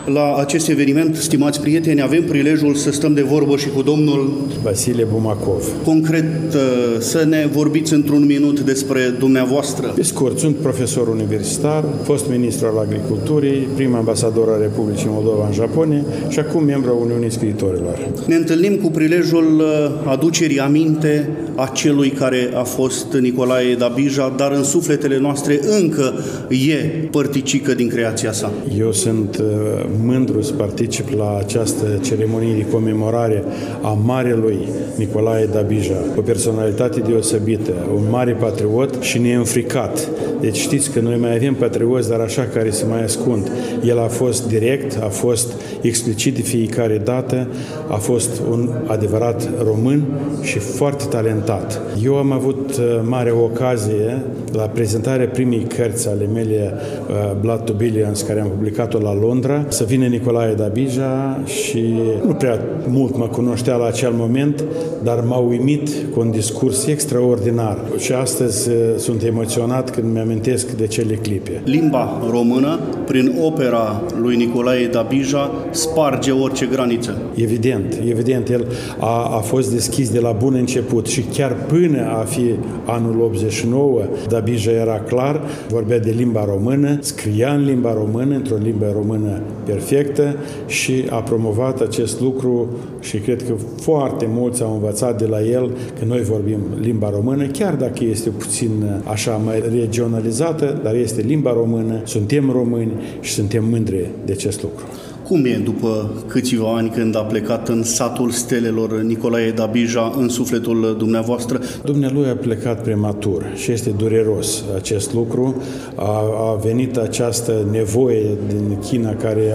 La acest eveniment, stimați prieteni, avem prilejul să stăm de vorbă și cu domnul Vasile Bumacov. Concret, să ne vorbiți într-un minut despre dumneavoastră. Pe scurt, sunt profesor universitar, fost ministru al agriculturii, prim ambasador al Republicii Moldova în Japonia și acum membru al Uniunii Scriitorilor. Ne întâlnim cu prilejul aducerii aminte a celui care a fost Nicolae Dabija, dar în sufletele noastre încă e părticică din creația sa. Eu sunt mândru să particip la această ceremonie de comemorare a marelui Nicolae Dabija, o personalitate deosebită, un mare patriot și neînfricat. Deci știți că noi mai avem patrioți, dar așa care se mai ascund. El a fost direct, a fost explicit de fiecare dată, a fost un adevărat român și foarte talentat. Eu am avut mare ocazie la prezentarea primei cărți ale mele, Blood to Billions, care am publicat-o la Londra, să vină Nicolae Dabija și nu prea mult mă cunoștea la acel moment, dar m-a uimit cu un discurs extraordinar. Și astăzi sunt emoționat când mi-amintesc de cele clipe. Limba română, prin opera lui Nicolae Dabija, sparge orice graniță. Evident, el a fost deschis de la bun început și chiar până a fi anul 89, Dabija era clar, vorbea de limba română, scria în limba română, într-o limbă română perfectă și a promovat acest lucru și cred că foarte mulți au învățat de la el că noi vorbim limba română, chiar dacă este puțin așa mai regionalizată, dar este limba română, suntem români și suntem mândri de acest lucru. Cum e după câțiva ani când a plecat în satul stelelor Nicolae Dabija în sufletul dumneavoastră? Dumnealui a plecat prematur și este dureros acest lucru. A venit această nevoie din China care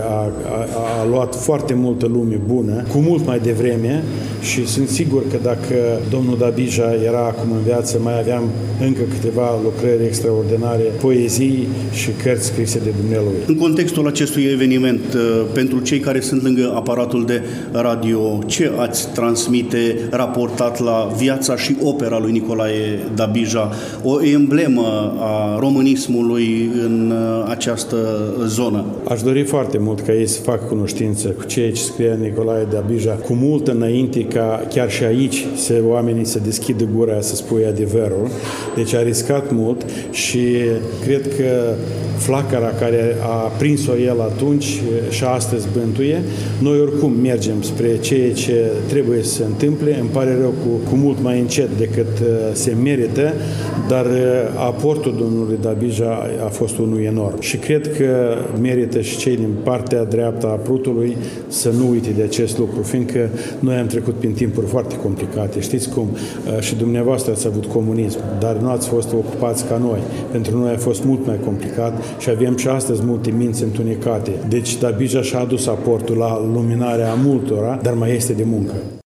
a luat foarte multă lume bună, cu mult mai devreme și sunt sigur că dacă domnul Dabija era acum în viață, mai aveam încă câteva lucrări extraordinare, poezii și cărți scrise de dumnealui. În contextul acestui eveniment, pentru cei care sunt lângă aparatul de radio, ce ați transmite raportat la viața și opera lui Nicolae Dabija, o emblemă a românismului în această zonă? Aș dori foarte mult ca ei să facă cunoștință cu ceea ce scria Nicolae Dabija, cu mult înainte ca chiar și aici oamenii să deschidă gura să spui adevărul. Deci a riscat mult și cred că flacăra care a prins-o el atunci și astăzi bântuie. Noi oricum mergem spre ceea ce trebuie să se întâmple. Îmi pare rău cu mult mai încet decât se merită, dar aportul domnului Dabija a fost unul enorm. Și cred că merită și cei din partea dreaptă a prutului să nu uite de acest lucru, fiindcă noi am trecut prin timpuri foarte complicate. Știți cum? Și dumneavoastră ați avut comunism, dar nu ați fost ocupați ca noi. Pentru noi a fost mult mai complicat și avem și astăzi multe minți întunecate. Deci Dabija și-a adus aportul la luminarea multora, dar mai este de muncă.